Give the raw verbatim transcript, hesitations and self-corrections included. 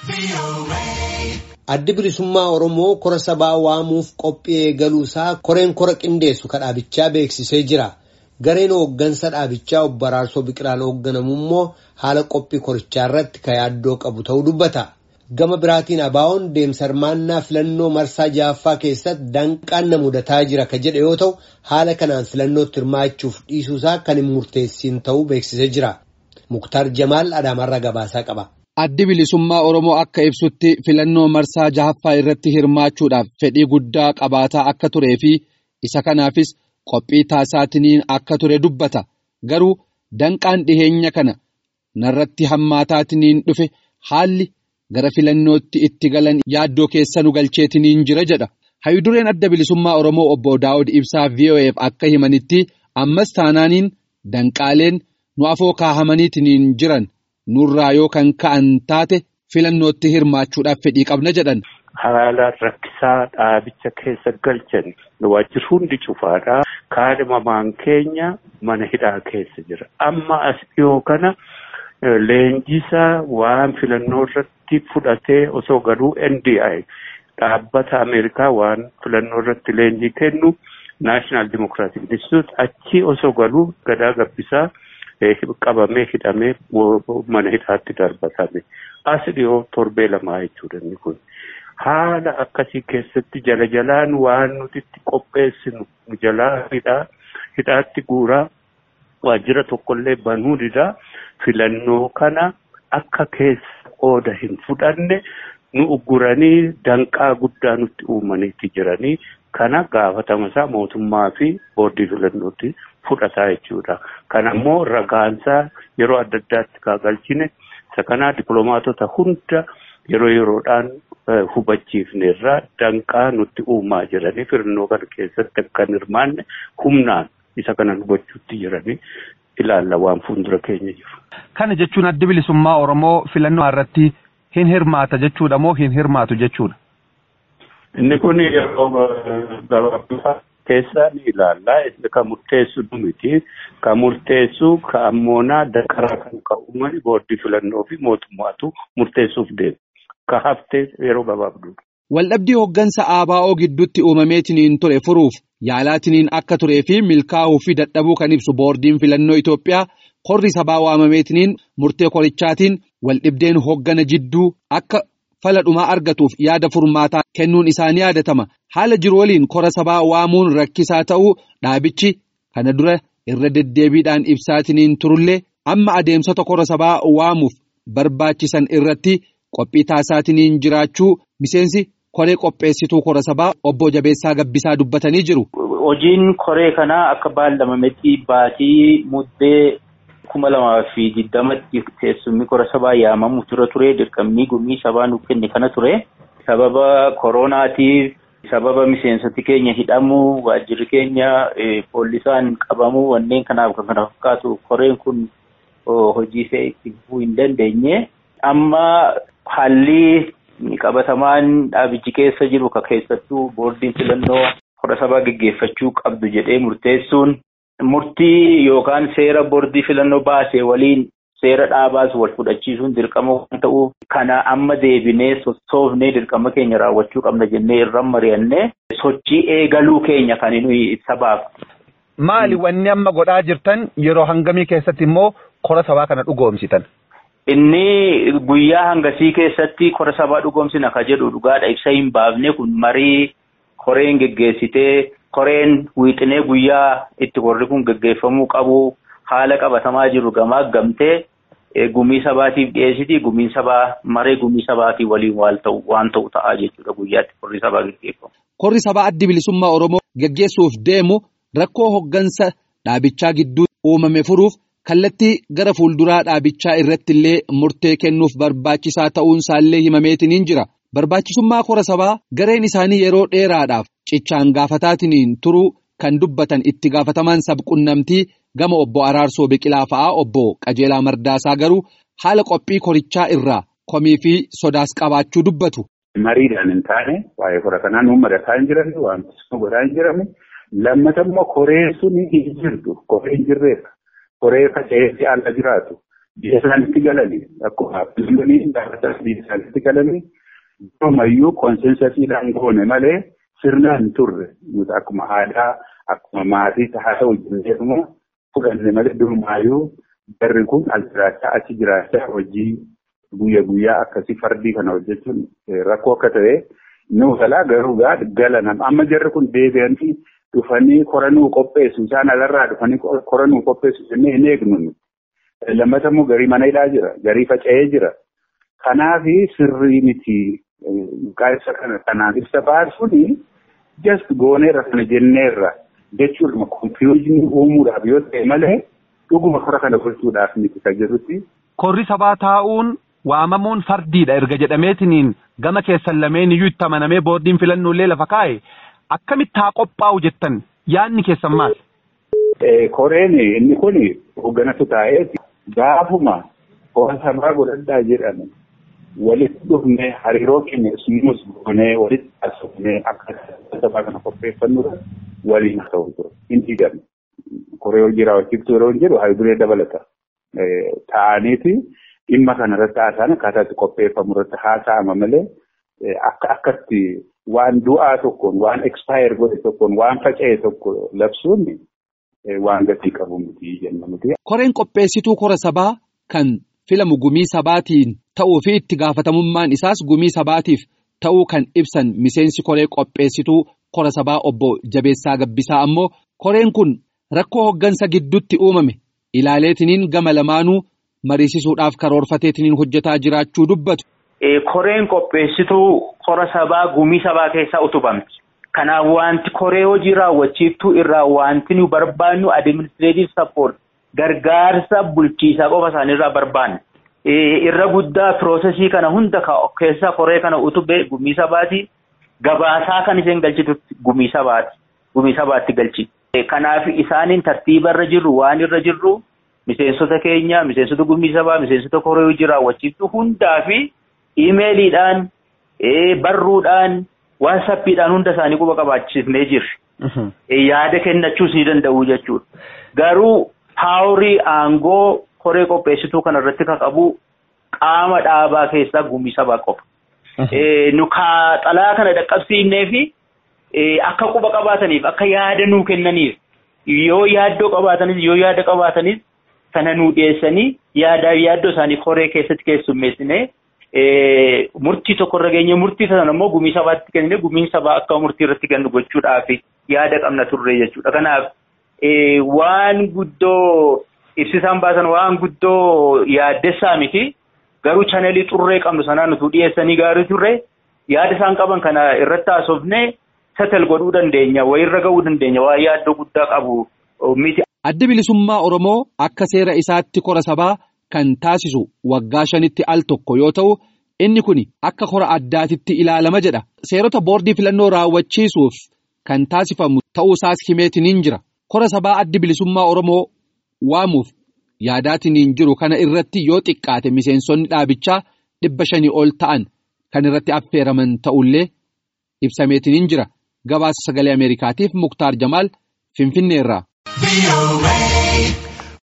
Addi bilisummaa Oromoo kora sabaa waamuuf qophii eegaluusaa koreen kora qindeessu kadhaabichaa beeksisee jira. Gareen hooggansa dhaabichaa obbo Araarsoo Biqilaan hoogganamu immoo haala qophii korichaa irratti ka yaaddoo qabu ta'uu dubbata. Gama biraatiin Abaawoon deemsa hirmaannaa filannoo marsaa ja'affaa keessatti danqaan na mudataa jira ka jedhe yoo ta'u haala kanaan filannootti hirmaachuuf dhiisuusaa kan hin murteessin ta'uu beeksisee jira. Muktaar Jamaal Adaamarraa gabaasaa qaba. Addi bilisummaa Oromoo akka ibsutti filannoo marsaa ja'affaa irratti hirmaachuudhaaf fedhii guddaa qabaataa akka turee fi isa kanaafis qophii taasisaatiin akka ture dubbata. Garuu danqaan dhiheenya kana narratti hammaataatiin dhufe haalli gara filannootti itti galan yaaddoo keessa nu galcheetiin jira jedha. Hayidureen adda bilisummaa Oromoo obbo Daawud Ibsaa V O F akka himanitti ammas taanaaniin danqaaleen nu afoo kaahamaniitiin jiran. Nurraa yoo kan ka'an taate filannootti hirmaachuudhaaf fedhii qabna jedhan. Haala rakkisaa dhaabicha keessa galchan waajjirri hundi cufaadha. Kaadhimamaan keenya mana hidhaa keessa jira. Amma as dhiyoo kana leenjisaa waan filannoo irratti fudhatee osoo galuu N D I dhaabbata Ameerikaa waan filannoo irratti leenjii kennu National Democratic Institute achi osoo galuu gadaa gabbisaa. Qabamee hidhamee mana hidhaatti darbatame as dhiyoo torbee lamaa jechuudha inni kun haala akkasii keessatti jala jalaan waan nuti itti qopheessinu jalaa hidhaa hidhaatti guuraa waajjira tokkollee banuu didaa filannoo kana akka keessa qooda hin fudhanne nu ugguranii danqaa guddaa nutti uumaniitti jiranii kana gaafatamasaa mootummaa fi boordii filannootti. Fudhataa jechuudha. Kana immoo ragaansaa yeroo adda addaatti kaagalchine isa kanaa dippiloomaatota hunda yeroo yeroodhaan hubachiifne irraa danqaa nutti uumaa jiranii filannoo kana keessatti akka hin hirmaanne humnaan isa kana hubachuutti jiranii ilaalla waan fuuldura keenya jiru. Kana jechuun addi bilisummaa Oromoo filannoo irratti hin hirmaata jechuudha moo hin hirmaatu jechuudha? Inni kun yeroo gabaabaa. Keessaa ni ilaallaa inni kan murteessu miti kan murteessu kan ammoonaa danqaraa kan ka'uumani boordii filannoo fi mootummaatu murteessuuf deemu kan haftee yeroo gabaabduu. Waldhabdii hooggansa A B O gidduutti uumameetiin ture furuuf yaalaatiin akka turee fi milkaa'uu fi dadhabuu kan ibsu boordiin filannoo Itoophiyaa korri sabaa waamameetiin murtee korichaatiin waldhibdeen hooggana jidduu akka fala dhumaa argatuuf yaada furmaataa kennuun isaanii yaadatama. Haala jiru waliin kora sabaa waamuun rakkisaa ta'uu dhaabichi kana dura irra deddeebiidhaan ibsaatiin turullee amma adeemsota kora sabaa waamuuf barbaachisan irratti qophii taasisaatiin jiraachuu miseensi koree qopheessituu kora sabaa obbo Jabeessaa Gabbisaa dubbatanii jiru. Hojiin koree kanaa akka baallamametti baatii muddee kuma lamaa fi digdamatti teessumni kora sabaa yaamamu ture ture dirqamni gumii sabaa nuuf kenne kana ture sababa kooronaatiif. Sababa miseensoti keenya hidhamuu waajjirri keenya poolisaan qabamuu wanneen kanaaf kan kana fakkaatu koreen kun hojii isaa itti fufuu hin dandeenye. Amma haalli qabatamaan dhaabichi keessa jiru ka keessattuu boordiin filannoo kora sabaa gaggeeffachuu qabdu jedhee murteessuun murtii yookaan seera boordii filannoo baasee waliin seera dhaabaas wal fudhachiisuun dirqama waan ta'uuf kana amma deebinee sossoofnee dirqama keenya raawwachuu qabna jennee irra mari'annee sochii eegaluu keenya kan nuyi sabaaf. Maali wanni amma godhaa jirtan yeroo hangamii keessatti immoo kora sabaa kana dhugoomsitan? Inni guyyaa hangasii keessatti kora sabaa dhugoomsina ka jedhu dhugaadha ibsa hin baafne kun marii koreen geggeessitee koreen wiixinee guyyaa itti korri kun geggeeffamuu qabu haala qabatamaa jiru gamaa gamtee. Gumii sabaatiif dhiyeessiti gumiin sabaa maree gumii sabaatii waliin waan ta'u waan ta'u ta'aa jechuudha guyyaatti korri sabaa gaggeeffamu. Korri sabaa addi bilisummaa Oromoo gaggeessuuf deemu rakkoo hooggansa dhaabichaa gidduu uumame furuuf kallattii gara fuulduraa dhaabichaa irratti illee murtee kennuuf barbaachisaa ta'uun isaallee himameetiin jira. Barbaachisummaa kora sabaa gareen isaanii yeroo dheeraadhaaf cichaan gaafataatiin turuu kan dubbatan itti gaafatamaan sabquunnamtii. Gama obbo Araarsoo Biqilaa fa'aa obbo Qajeelaa Mardaasaa garuu haala qophii korichaa irraa komii fi sodaas qabaachuu dubbatu. Mariidhaan hin taane waa'ee kora kanaa nuun madataa hin jiran waan tokko godhaa hin jirame lammata immoo koreen sun hin jirtu koreen jirreedha koree faca'eessi ala jiraatu biyya isaanitti galanii akkuma biliyoonii dhaabbatas biyya isaanitti galanii ammayyuu koonsensasiidhaan goone malee sirnaan turre nuti akkuma aadaa akkuma maatii haa ta'u jenneetuma fudhanne malee durumaayyuu jarri kun as jiraachaa achi jiraachaa hojii guyyaa guyyaa akkasii fardii kana hojjechuun rakkoo akka ta'e nu galaa garuu gala nama amma jarri kun deebi'anii dhufanii koranuu qopheessu isaan alarraa dhufanii koranuu qopheessu jennee hin eegnu. Lammata immoo garii mana hidhaa jira garii faca'ee jira kanaaf sirrii miti qaayisa kana kanaaf ibsa baasuun just gooneerra kana jenneerra jechuudha konfiyuuzinii uumuudhaaf yoo ta'e malee dhuguma kora kana gochuudhaaf miti kan jedhutti. Korri sabaa taa'uun waamamuun fardiidha erga jedhameetiniin gama keessan lameen iyyuu itti amanamee boordiin filannoolee lafa kaa'e akkamitti haa qophaa'u jettan yaadni keessan maal? Koreen inni kun hoogganatu taa'eeti. Gaafuma kora sabaa godhadhaa jedhame walitti dhufnee hariiroo keenya ismuus goonee walitti taasifnee akka sabaa kana qopheeffannuudha waliin ta'u ture. Inni jedhame koree hojii raawwachiiftuu yeroo jedhu hayduree dabalata. Ta'aniiti dhimma kanarratti haasa'an akkaataa itti qopheeffamu irratti haasa'ama malee akka akkatti waan du'aa tokkoon waan expire godhe tokkoon waan faca'e tokko labsuun waan gatii qabu miti jenna miti. Koreen qopheessituu kora sabaa kan filamu gumii sabaatiin ta'uu fi itti gaafatamummaan isaas gumii sabaatiif ta'uu kan ibsan miseensi koree qopheessituu kora sabaa obbo Jabeessaa Gabbisaa ammoo koreen kun rakkoo hoggansa gidduutti uumame ilaaleetiniin gama lamaanuu mariisisuudhaaf karoorfateetiniin hojjetaa jiraachuu dubbatu. Koreen qopheessituu kora sabaa gumii sabaa keessaa utubamti. Kanaaf wanti koree hojii raawwachiiftuu irraa wanti nu barbaannu administrative support gargaarsa bulchiisaa qofa isaaniirraa barbaanne. Irra guddaa piroosesii kana hunda keessaa koree kana utubee gumii sabaati gabaasaa kan isheen galchitutti gumii sabaati gumii sabaatti galchi. Kanaaf isaaniin tartiiba irra jirru waan irra jirru miseensota keenya miseensota gumii sabaa miseensota koree hojii raawwachiiftuu hundaa fi iimeeliidhaan barruudhaan. Waasappiidhaan hunda isaanii quba qabaachisnee jirra. Yaada kennachuus ni danda'u jechuudha. Garuu paawurii aangoo koree qopheessituu kana irratti kan qabu qaama dhaabaa keessaa gumii sabaa qofa. Nu xalaa kana dhaqqabsiifnee fi akka quba qabaataniif akka yaada nuu kennaniif yoo yaaddoo qabaatanis yoo yaada qabaatanis sana nuu dhiyeessanii yaadaa yaaddoo isaanii koree keessatti keessummeessinee. Murtii tokko irra geenye murtii sana immoo gumii sabaatti kennine gumiin sabaa akka murtii irratti kennu gochuudhaaf yaada qabna turre jechuudha. Kanaaf waan guddoo ibsisaan baasan waan guddoo yaaddessaa miti garuu chanelii xurree qabnu sanaan nuti dhiyeessanii gaarii turre yaada isaan qaban kana irratti haasofne setel godhuu dandeenya wayirra ga'uu dandeenya waa yaaddoo guddaa qabu miti. Addi bilisummaa Oromoo akka seera isaatti kora sabaa kan taasisu waggaa shanitti al tokko yoo ta'u inni kun akka kora addaatitti ilaalama jedha. Seerota boordii filannoo raawwachiisuuf kan taasifamu ta'uu isaas himeetiniin jira. Kora sabaa addi bilisummaa Oromoo waamuuf yaadaatiniin jiru kana irratti yoo xiqqaate miseensonni dhaabichaa dhibba shanii ol ta'an kan irratti affeeraman ta'ullee ibsameetiniin jira. Gabaasa sagalee Ameerikaatiif Muktaar Jamaal Finfinneerraa.